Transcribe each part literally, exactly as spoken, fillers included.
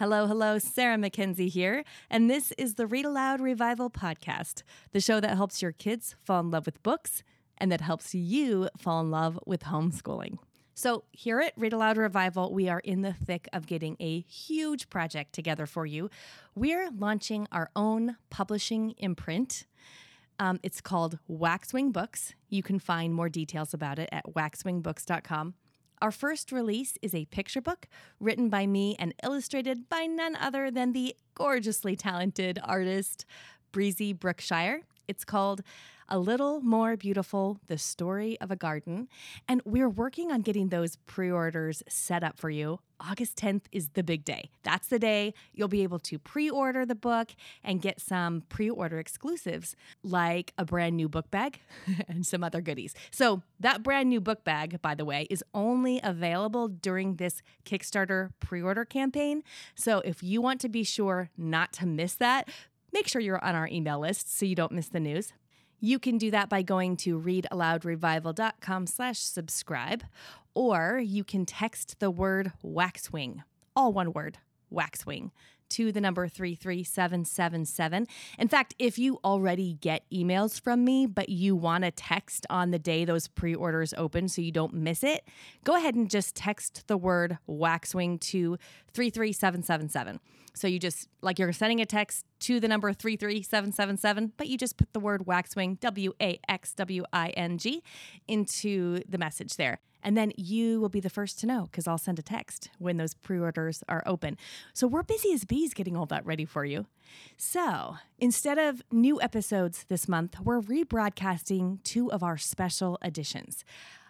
Hello, hello, Sarah Mackenzie here, and this is the Read Aloud Revival Podcast, the show that helps your kids fall in love with books and that helps you fall in love with homeschooling. So here at Read Aloud Revival, we are in the thick of getting a huge project together for you. We're launching our own publishing imprint. Um, it's called Waxwing Books. You can find more details about it at waxwing books dot com. Our first release is a picture book written by me and illustrated by none other than the gorgeously talented artist Breezy Brookshire. It's called A Little More Beautiful, The Story of a Garden. And we're working on getting those pre-orders set up for you. August tenth is the big day. That's the day you'll be able to pre-order the book and get some pre-order exclusives like a brand new book bag and some other goodies. So that brand new book bag, by the way, is only available during this Kickstarter pre-order campaign. So if you want to be sure not to miss that, make sure you're on our email list so you don't miss the news. You can do that by going to readaloudrevival.com slash subscribe, or you can text the word Waxwing, all one word, Waxwing, to the number three three seven seven seven. In fact, if you already get emails from me, but you want to text on the day those pre-orders open so you don't miss it, go ahead and just text the word Waxwing to three three seven seven seven. So you just, like you're sending a text to the number three three seven seven seven, but you just put the word Waxwing, W A X W I N G, into the message there. And then you will be the first to know because I'll send a text when those pre-orders are open. So we're busy as bees getting all that ready for you. So instead of new episodes this month, we're rebroadcasting two of our special editions.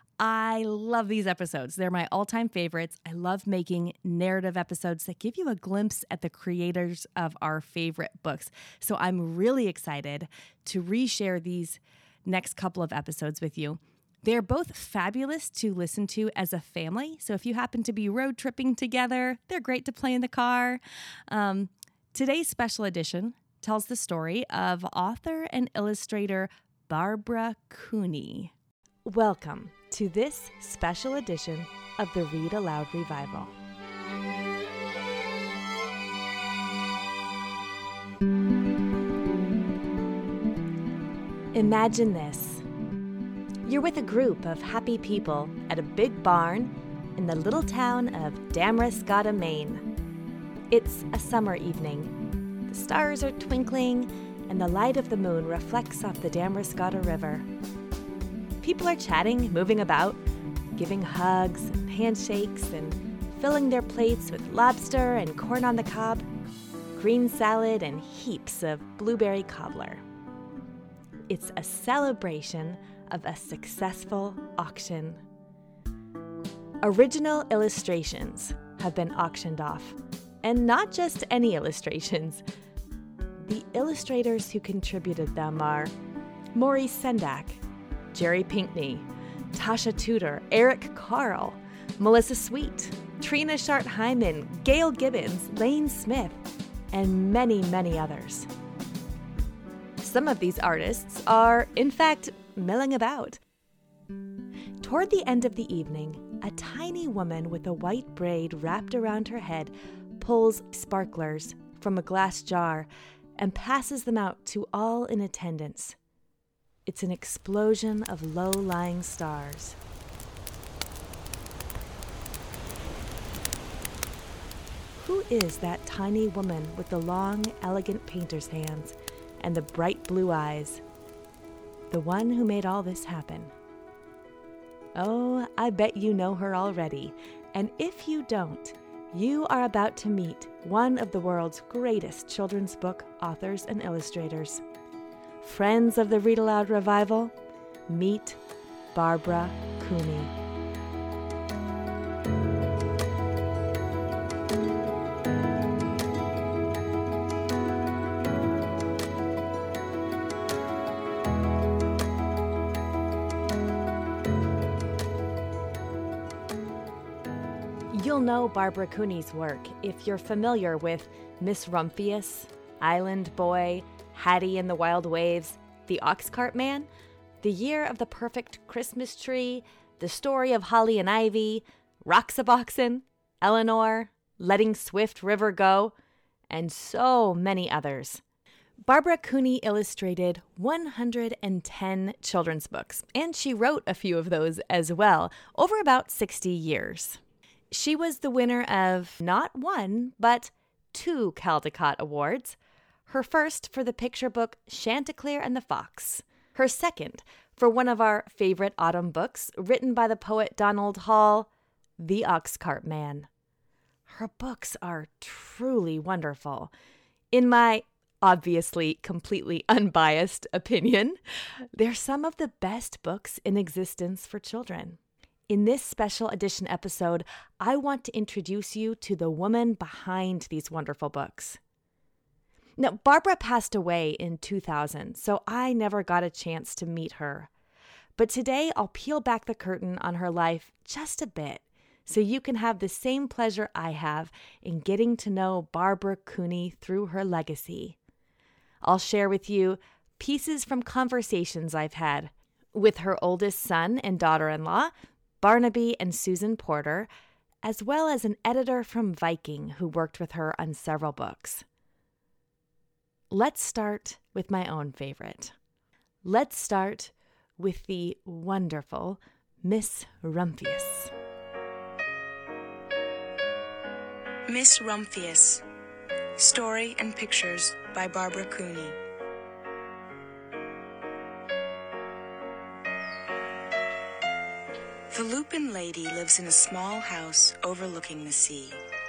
I love these episodes. They're my all-time favorites. I love making narrative episodes that give you a glimpse at the creators of our favorite books. So I'm really excited to reshare these next couple of episodes with you. They're both fabulous to listen to as a family. So if you happen to be road tripping together, they're great to play in the car. Um, today's special edition tells the story of author and illustrator Barbara Cooney. Welcome to this special edition of the Read Aloud Revival. Imagine this. You're with a group of happy people at a big barn in the little town of Damariscotta, Maine. It's a summer evening. The stars are twinkling and the light of the moon reflects off the Damariscotta River. People are chatting, moving about, giving hugs and handshakes and filling their plates with lobster and corn on the cob, green salad and heaps of blueberry cobbler. It's a celebration of a successful auction. Original illustrations have been auctioned off, and not just any illustrations. The illustrators who contributed them are Maurice Sendak, Jerry Pinkney, Tasha Tudor, Eric Carl, Melissa Sweet, Trina Shart-Hyman, Gail Gibbons, Lane Smith, and many, many others. Some of these artists are, in fact, milling about. Toward the end of the evening, a tiny woman with a white braid wrapped around her head pulls sparklers from a glass jar and passes them out to all in attendance. It's an explosion of low-lying stars. Who is that tiny woman with the long, elegant painter's hands and the bright blue eyes? The one who made all this happen. Oh, I bet you know her already. And if you don't, you are about to meet one of the world's greatest children's book authors and illustrators. Friends of the Read Aloud Revival, meet Barbara Cooney. You'll know Barbara Cooney's work if you're familiar with Miss Rumphius, Island Boy, Hattie and the Wild Waves, The Oxcart Man, The Year of the Perfect Christmas Tree, The Story of Holly and Ivy, Roxaboxen, Eleanor, Letting Swift River Go, and so many others. Barbara Cooney illustrated one hundred ten children's books, and she wrote a few of those as well, over about sixty years. She was the winner of not one, but two Caldecott Awards. Her first for the picture book Chanticleer and the Fox. Her second for one of our favorite autumn books, written by the poet Donald Hall, The Oxcart Man. Her books are truly wonderful. In my obviously completely unbiased opinion, they're some of the best books in existence for children. In this special edition episode, I want to introduce you to the woman behind these wonderful books. Now, Barbara passed away in two thousand, so I never got a chance to meet her. But today, I'll peel back the curtain on her life just a bit, so you can have the same pleasure I have in getting to know Barbara Cooney through her legacy. I'll share with you pieces from conversations I've had with her oldest son and daughter-in-law, Barnaby and Susan Porter, as well as an editor from Viking who worked with her on several books. Let's start with my own favorite. Let's start with the wonderful Miss Rumphius. Miss Rumphius. Story and pictures by Barbara Cooney. The Lupin Lady lives in a small house overlooking the sea.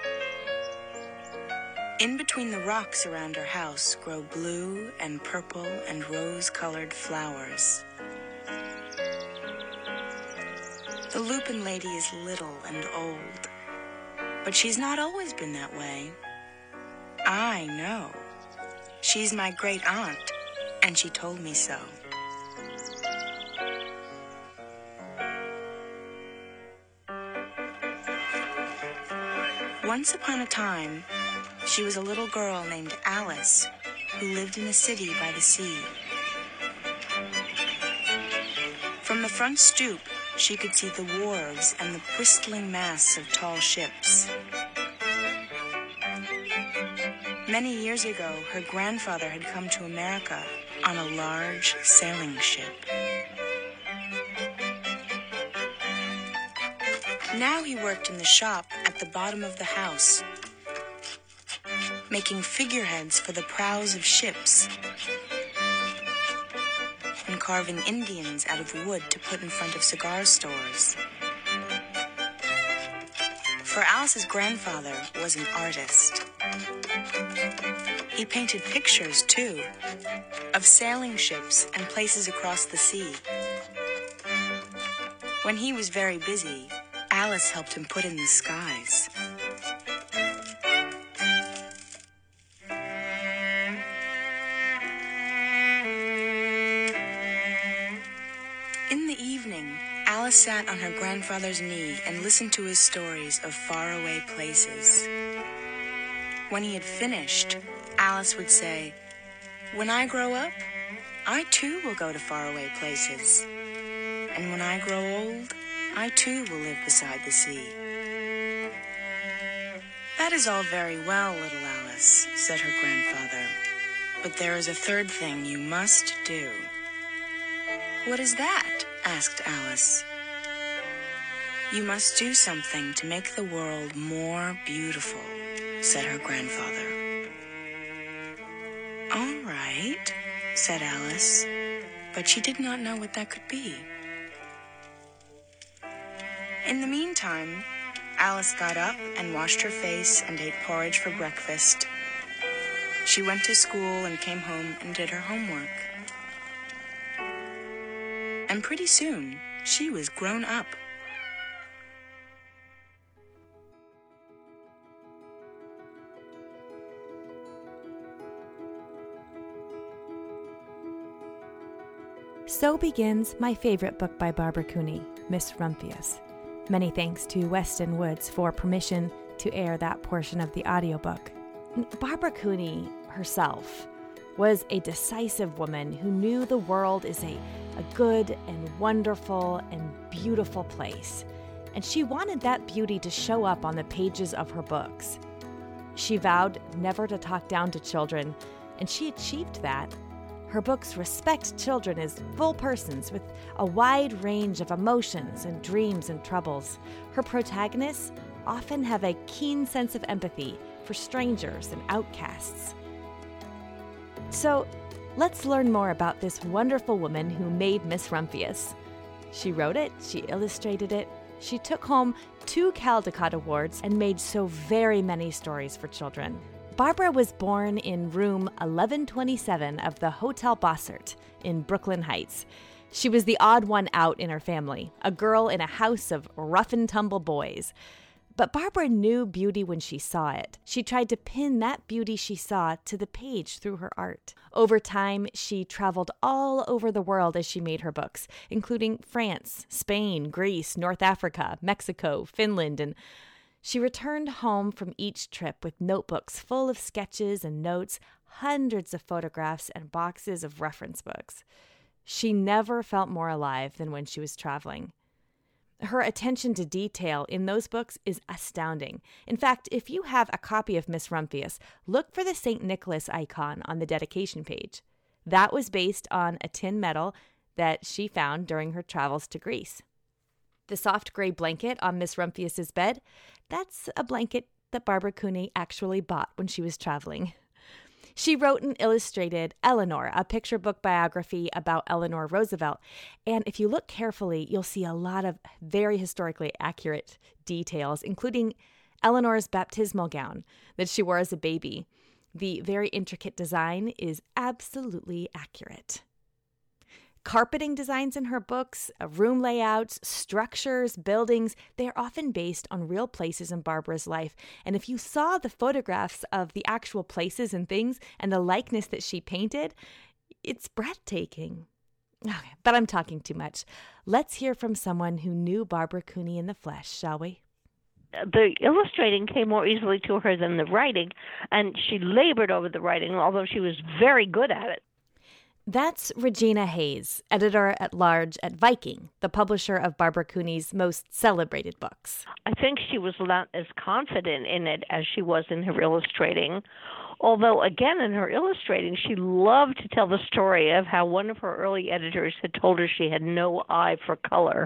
In between the rocks around her house grow blue and purple and rose-colored flowers. The Lupin Lady is little and old, but she's not always been that way. I know. She's my great aunt, and she told me so. Once upon a time, she was a little girl named Alice who lived in a city by the sea. From the front stoop, she could see the wharves and the bristling masts of tall ships. Many years ago, her grandfather had come to America on a large sailing ship. Now he worked in the shop at the bottom of the house, making figureheads for the prows of ships and carving Indians out of wood to put in front of cigar stores. For Alice's grandfather was an artist. He painted pictures, too, of sailing ships and places across the sea. When he was very busy, Alice helped him put in the skies. In the evening, Alice sat on her grandfather's knee and listened to his stories of faraway places. When he had finished, Alice would say, "When I grow up, I too will go to faraway places. And when I grow old, I too will live beside the sea." "That is all very well, little Alice," said her grandfather. "But there is a third thing you must do." "What is that?" asked Alice. "You must do something to make the world more beautiful," said her grandfather. "All right," said Alice, but she did not know what that could be. In the meantime, Alice got up and washed her face and ate porridge for breakfast. She went to school and came home and did her homework. And pretty soon, she was grown up. So begins my favorite book by Barbara Cooney, Miss Rumphius. Many thanks to Weston Woods for permission to air that portion of the audiobook. Barbara Cooney herself was a decisive woman who knew the world is a, a good and wonderful and beautiful place. and she wanted that beauty to show up on the pages of her books. She vowed never to talk down to children, and she achieved that. Her books respect children as full persons with a wide range of emotions and dreams and troubles. Her protagonists often have a keen sense of empathy for strangers and outcasts. So, let's learn more about this wonderful woman who made Miss Rumphius. She wrote it, she illustrated it, she took home two Caldecott Awards and made so very many stories for children. Barbara was born in room eleven twenty-seven of the Hotel Bossert in Brooklyn Heights. She was the odd one out in her family, a girl in a house of rough-and-tumble boys. But Barbara knew beauty when she saw it. She tried to pin that beauty she saw to the page through her art. Over time, she traveled all over the world as she made her books, including France, Spain, Greece, North Africa, Mexico, Finland, and she returned home from each trip with notebooks full of sketches and notes, hundreds of photographs, and boxes of reference books. She never felt more alive than when she was traveling. Her attention to detail in those books is astounding. In fact, if you have a copy of Miss Rumphius, look for the Saint Nicholas icon on the dedication page. That was based on a tin medal that she found during her travels to Greece. The soft gray blanket on Miss Rumphius's bed, that's a blanket that Barbara Cooney actually bought when she was traveling. She wrote and illustrated Eleanor, a picture book biography about Eleanor Roosevelt. And if you look carefully, you'll see a lot of very historically accurate details, including Eleanor's baptismal gown that she wore as a baby. The very intricate design is absolutely accurate. Carpeting designs in her books, room layouts, structures, buildings, they are often based on real places in Barbara's life. And if you saw the photographs of the actual places and things and the likeness that she painted, it's breathtaking. Okay, but I'm talking too much. Let's hear from someone who knew Barbara Cooney in the flesh, shall we? The illustrating came more easily to her than the writing, and she labored over the writing, although she was very good at it. That's Regina Hayes, editor-at-large at Viking, the publisher of Barbara Cooney's most celebrated books. I think she was not as confident in it as she was in her illustrating, although, again, in her illustrating, she loved to tell the story of how one of her early editors had told her she had no eye for color.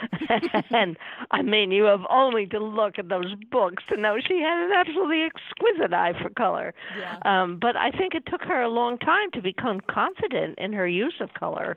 And, I mean, you have only to look at those books to know she had an absolutely exquisite eye for color. Yeah. Um, but I think it took her a long time to become confident in her use of color,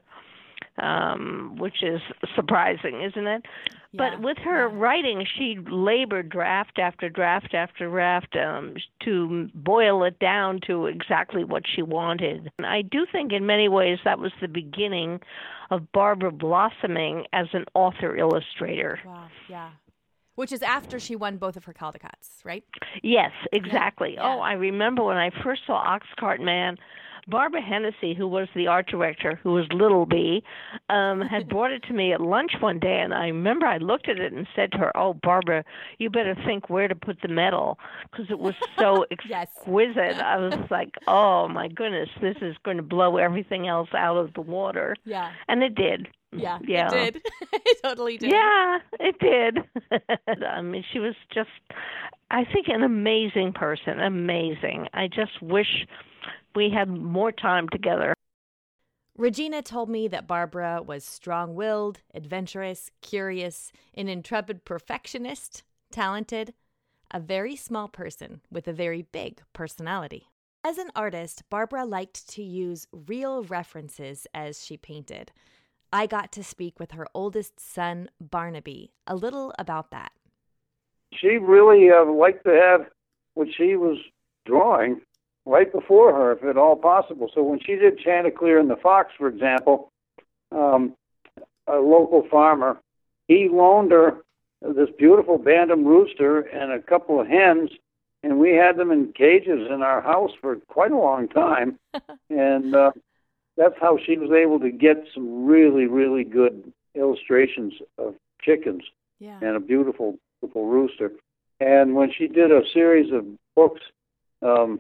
um, which is surprising, isn't it? Yeah. But with her yeah. writing, she labored draft after draft after draft um, to boil it down to exactly what she wanted. And I do think in many ways that was the beginning of Barbara blossoming as an author-illustrator. Wow, yeah. Which is after she won both of her Caldecotts, right? Yes, exactly. Yeah. Oh, I remember when I first saw Oxcart Man, Barbara Hennessy, who was the art director, who was Little B, um, had brought it to me at lunch one day, and I remember I looked at it and said to her, "Oh, Barbara, you better think where to put the medal," because it was so exquisite. Yes. I was like, "Oh my goodness, this is going to blow everything else out of the water." Yeah, and it did. Yeah, yeah. it did. It totally did. Yeah, it did. I mean, she was just, I think, an amazing person. Amazing. I just wish we had more time together. Regina told me that Barbara was strong-willed, adventurous, curious, an intrepid perfectionist, talented, a very small person with a very big personality. As an artist, Barbara liked to use real references as she painted. I got to speak with her oldest son, Barnaby, a little about that. She really uh, liked to have what she was drawing right before her, if at all possible. So when she did Chanticleer and the Fox, for example, um, a local farmer, he loaned her this beautiful bantam rooster and a couple of hens, and we had them in cages in our house for quite a long time. and uh, that's how she was able to get some really, really good illustrations of chickens yeah. and a beautiful, beautiful rooster. And when she did a series of books, um,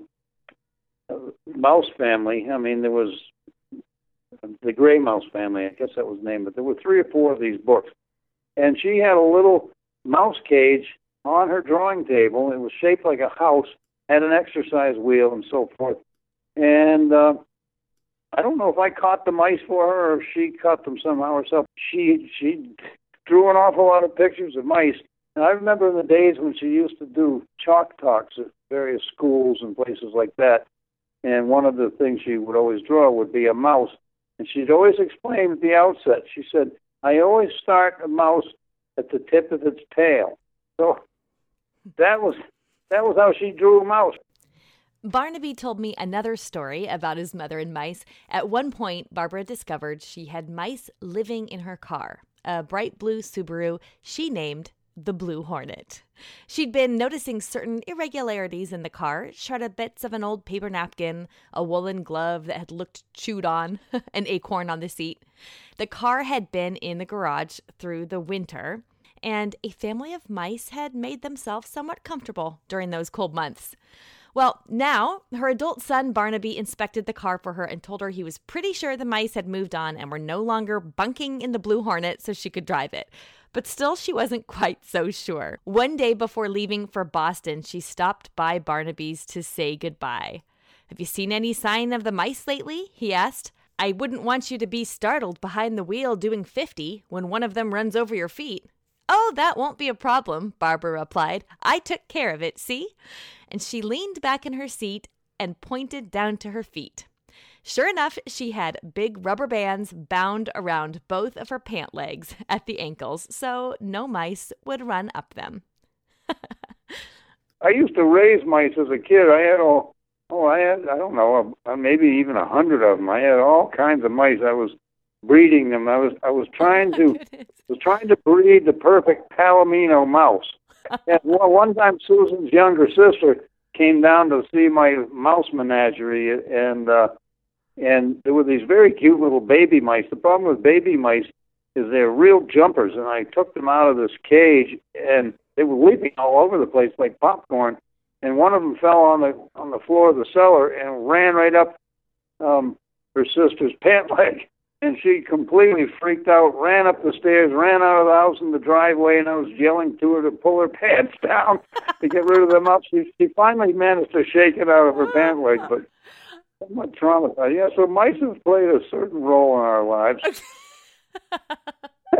Mouse Family, I mean, there was the Gray Mouse Family, I guess that was the name, but there were three or four of these books. And she had a little mouse cage on her drawing table. It was shaped like a house, had an exercise wheel and so forth. And uh, I don't know if I caught the mice for her or if she caught them somehow herself. She she drew an awful lot of pictures of mice. And I remember in the days when she used to do chalk talks at various schools and places like that. And one of the things she would always draw would be a mouse. And she'd always explain at the outset, she said, I always start a mouse at the tip of its tail. So that was that was how she drew a mouse. Barnaby told me another story about his mother and mice. At one point, Barbara discovered she had mice living in her car, a bright blue Subaru she named the Blue Hornet. She'd been noticing certain irregularities in the car, shredded bits of an old paper napkin, a woolen glove that had looked chewed on, an acorn on the seat. The car had been in the garage through the winter, and a family of mice had made themselves somewhat comfortable during those cold months. Well, now her adult son Barnaby inspected the car for her and told her he was pretty sure the mice had moved on and were no longer bunking in the Blue Hornet so she could drive it. But still, she wasn't quite so sure. One day before leaving for Boston, she stopped by Barnaby's to say goodbye. Have you seen any sign of the mice lately? He asked. I wouldn't want you to be startled behind the wheel doing fifty when one of them runs over your feet. Oh, that won't be a problem, Barbara replied. I took care of it, see? And she leaned back in her seat and pointed down to her feet. Sure enough, she had big rubber bands bound around both of her pant legs at the ankles, so no mice would run up them. I used to raise mice as a kid. I had all, oh, I had, I don't know, maybe even a hundred of them. I had all kinds of mice. I was breeding them. I was, I was trying to, was trying to breed the perfect Palomino mouse. And one time, Susan's younger sister came down to see my mouse menagerie, and uh, and there were these very cute little baby mice. The problem with baby mice is they're real jumpers, and I took them out of this cage, and they were leaping all over the place like popcorn. And one of them fell on the on the floor of the cellar and ran right up um, her sister's pant leg. And she completely freaked out, ran up the stairs, ran out of the house in the driveway, and I was yelling to her to pull her pants down to get rid of them up. She, she finally managed to shake it out of her pant leg, but somewhat traumatized. Yeah, so mice have played a certain role in our lives. uh,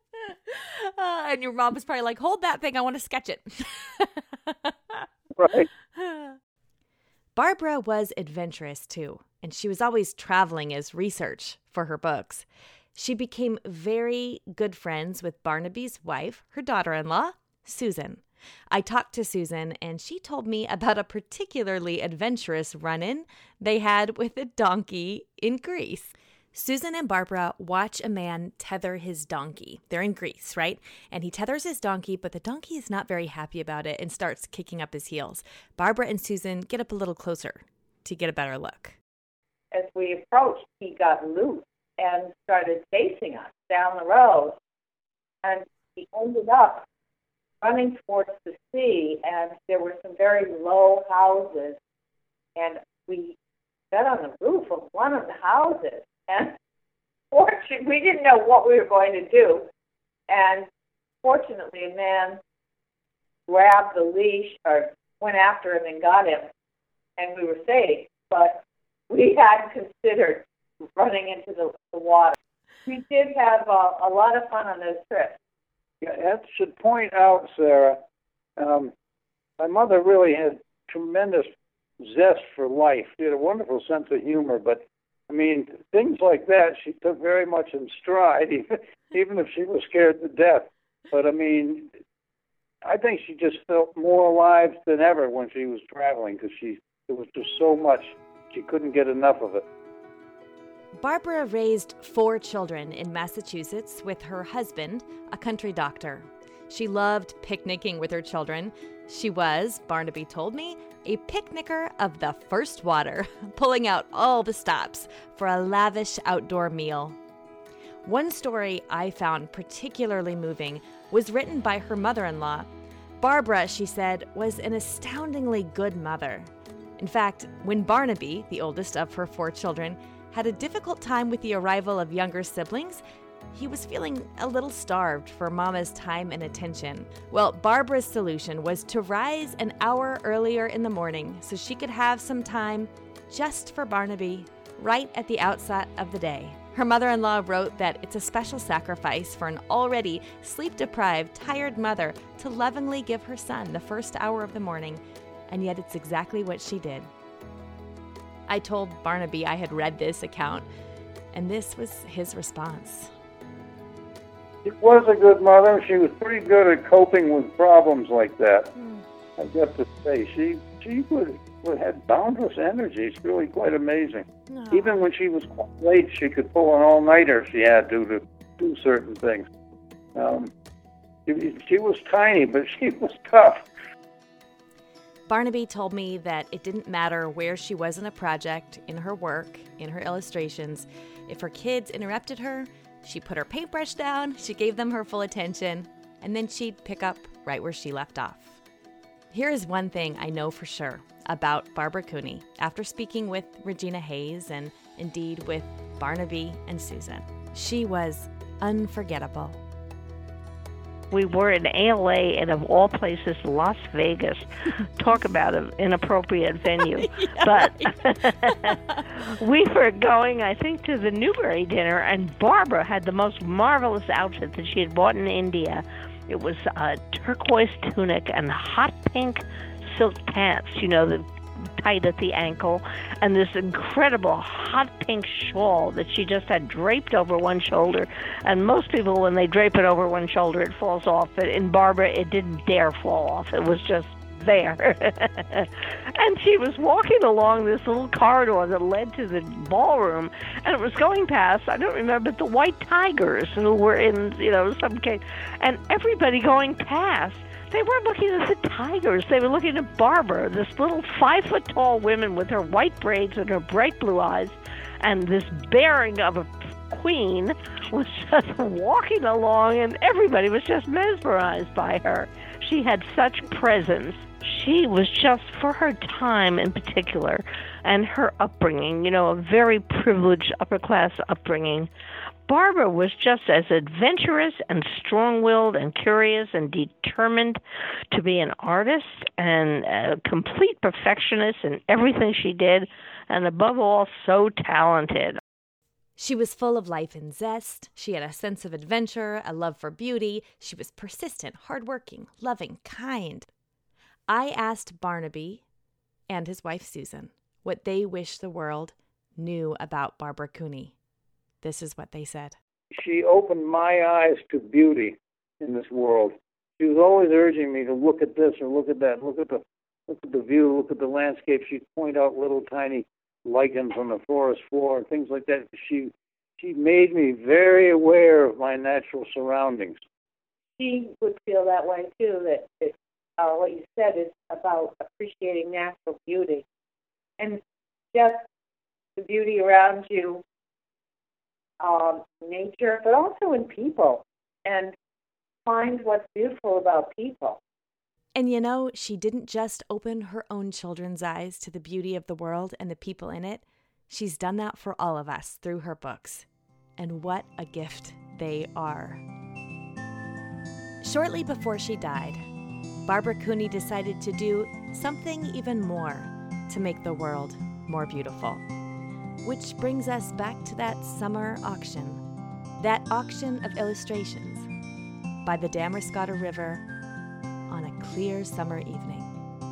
and your mom was probably like, hold that thing, I want to sketch it. Right. Barbara was adventurous, too, and she was always traveling as research for her books. She became very good friends with Barnaby's wife, her daughter-in-law, Susan. I talked to Susan, and she told me about a particularly adventurous run-in they had with a donkey in Greece. Susan and Barbara watch a man tether his donkey. They're in Greece, right? And he tethers his donkey, but the donkey is not very happy about it and starts kicking up his heels. Barbara and Susan get up a little closer to get a better look. As we approached, he got loose and started chasing us down the road. And he ended up running towards the sea, and there were some very low houses. And we got on the roof of one of the houses. And fortunately, we didn't know what we were going to do. And fortunately, a man grabbed the leash or went after him and got him, and we were safe. But we had considered running into the, the water. We did have a, a lot of fun on those trips. Yeah, I should point out, Sarah, um, my mother really had tremendous zest for life. She had a wonderful sense of humor, but I mean, things like that she took very much in stride, even, even if she was scared to death. But, I mean, I think she just felt more alive than ever when she was traveling because she there was just so much. She couldn't get enough of it. Barbara raised four children in Massachusetts with her husband, a country doctor. She loved picnicking with her children. She was, Barnaby told me, a picnicker of the first water, pulling out all the stops for a lavish outdoor meal. One story I found particularly moving was written by her mother-in-law. Barbara, she said, was an astoundingly good mother. In fact, when Barnaby, the oldest of her four children, had a difficult time with the arrival of younger siblings, He was feeling a little starved for Mama's time and attention. Well, Barbara's solution was to rise an hour earlier in the morning so she could have some time just for Barnaby right at the outset of the day. Her mother-in-law wrote that it's a special sacrifice for an already sleep-deprived, tired mother to lovingly give her son the first hour of the morning, and yet it's exactly what she did. I told Barnaby I had read this account, and this was his response. She was a good mother. She was pretty good at coping with problems like that. Mm. I got to say, she she would, would had boundless energy. It's really quite amazing. No. Even when she was quite late, she could pull an all-nighter if she had to to do certain things. Um, she, she was tiny, but she was tough. Barnaby told me that it didn't matter where she was in a project, in her work, in her illustrations. If her kids interrupted her, she put her paintbrush down, she gave them her full attention, and then she'd pick up right where she left off. Here is one thing I know for sure about Barbara Cooney after speaking with Regina Hayes and indeed with Barnaby and Susan. She was unforgettable. We were in A L A and of all places, Las Vegas. Talk about an inappropriate venue. Yeah, but we were going, I think, to the Newbery dinner, and Barbara had the most marvelous outfit that she had bought in India. It was a turquoise tunic and hot pink silk pants, you know, the tight at the ankle, and this incredible hot pink shawl that she just had draped over one shoulder. And most people, when they drape it over one shoulder, it falls off. But in Barbara, it didn't dare fall off. It was just there. And she was walking along this little corridor that led to the ballroom, and it was going past, I don't remember, the White Tigers, who were in, you know, some case, and everybody going past, they weren't looking at the Tigers. They were looking at Barbara, this little five-foot-tall woman with her white braids and her bright blue eyes, and this bearing of a queen was just walking along, and everybody was just mesmerized by her. She had such presence. She was just, for her time in particular, and her upbringing, you know, a very privileged upper-class upbringing, Barbara was just as adventurous and strong-willed and curious and determined to be an artist and a complete perfectionist in everything she did, and above all, so talented. She was full of life and zest. She had a sense of adventure, a love for beauty. She was persistent, hardworking, loving, kind. I asked Barnaby and his wife Susan what they wish the world knew about Barbara Cooney. This is what they said. She opened my eyes to beauty in this world. She was always urging me to look at this or look at that, look at the look at the view, look at the landscape. She'd point out little tiny lichens on the forest floor and things like that. She she made me very aware of my natural surroundings. She would feel that way too, that it, uh, what you said is about appreciating natural beauty and just the beauty around you. Um, nature, but also in people, and find what's beautiful about people. And you know, she didn't just open her own children's eyes to the beauty of the world and the people in it. She's done that for all of us through her books. And what a gift they are. Shortly before she died, Barbara Cooney decided to do something even more to make the world more beautiful. Which brings us back to that summer auction, that auction of illustrations by the Damariscotta River on a clear summer evening.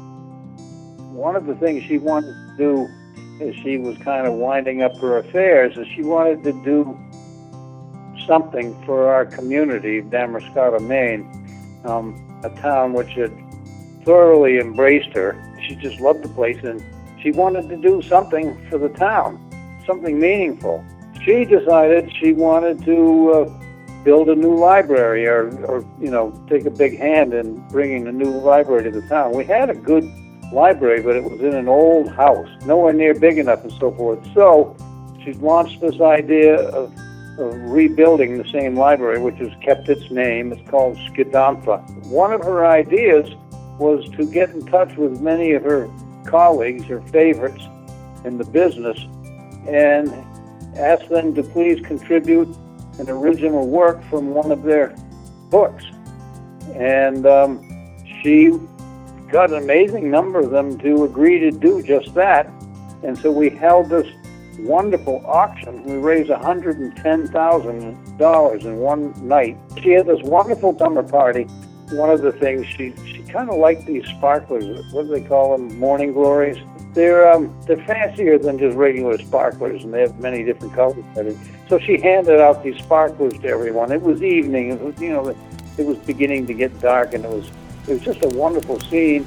One of the things she wanted to do as she was kind of winding up her affairs is she wanted to do something for our community, Damariscotta, Maine, um, a town which had thoroughly embraced her. She just loved the place, and she wanted to do something for the town. Something meaningful. She decided she wanted to uh, build a new library or, or, you know, take a big hand in bringing a new library to the town. We had a good library, but it was in an old house, nowhere near big enough and so forth. So she launched this idea of, of rebuilding the same library, which has kept its name. It's called Skidampha. One of her ideas was to get in touch with many of her colleagues, her favorites in the business, and ask them to please contribute an original work from one of their books. And um, she got an amazing number of them to agree to do just that. And so we held this wonderful auction. We raised one hundred ten thousand dollars in one night. She had this wonderful summer party. One of the things, she, she kind of liked these sparklers. What do they call them? Morning glories. They're um, they're fancier than just regular sparklers, and they have many different colors. So she handed out these sparklers to everyone. It was evening. It was, you know, it was beginning to get dark, and it was it was just a wonderful scene.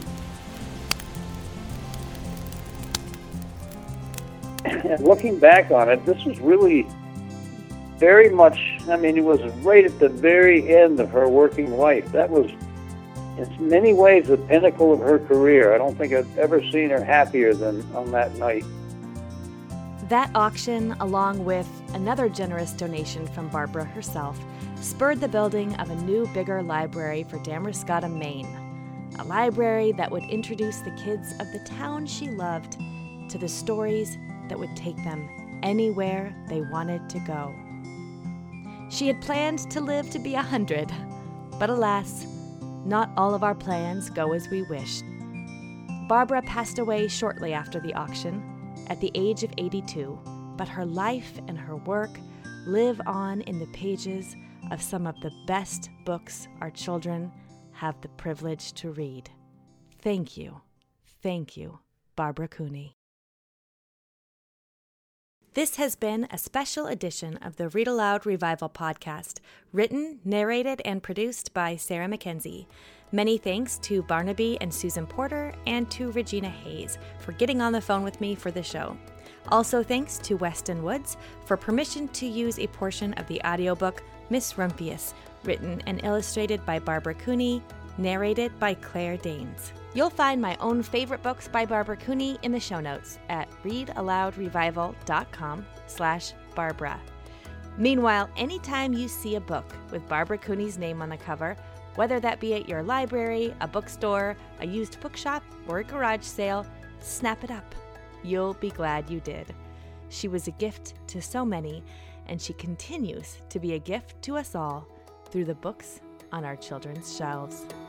And looking back on it, this was really very much, I mean, it was right at the very end of her working life. That was, in many ways, the pinnacle of her career. I don't think I've ever seen her happier than on that night. That auction, along with another generous donation from Barbara herself, spurred the building of a new, bigger library for Damascotta, Maine. A library that would introduce the kids of the town she loved to the stories that would take them anywhere they wanted to go. She had planned to live to be a hundred, but alas, not all of our plans go as we wished. Barbara passed away shortly after the auction, at the age of eighty-two, but her life and her work live on in the pages of some of the best books our children have the privilege to read. Thank you, thank you, Barbara Cooney. This has been a special edition of the Read Aloud Revival podcast, written, narrated, and produced by Sarah Mackenzie. Many thanks to Barnaby and Susan Porter and to Regina Hayes for getting on the phone with me for the show. Also thanks to Weston Woods for permission to use a portion of the audiobook Miss Rumphius, written and illustrated by Barbara Cooney, narrated by Claire Danes. You'll find my own favorite books by Barbara Cooney in the show notes at readaloudrevival.com slash Barbara. Meanwhile, anytime you see a book with Barbara Cooney's name on the cover, whether that be at your library, a bookstore, a used bookshop, or a garage sale, snap it up. You'll be glad you did. She was a gift to so many, and she continues to be a gift to us all through the books on our children's shelves.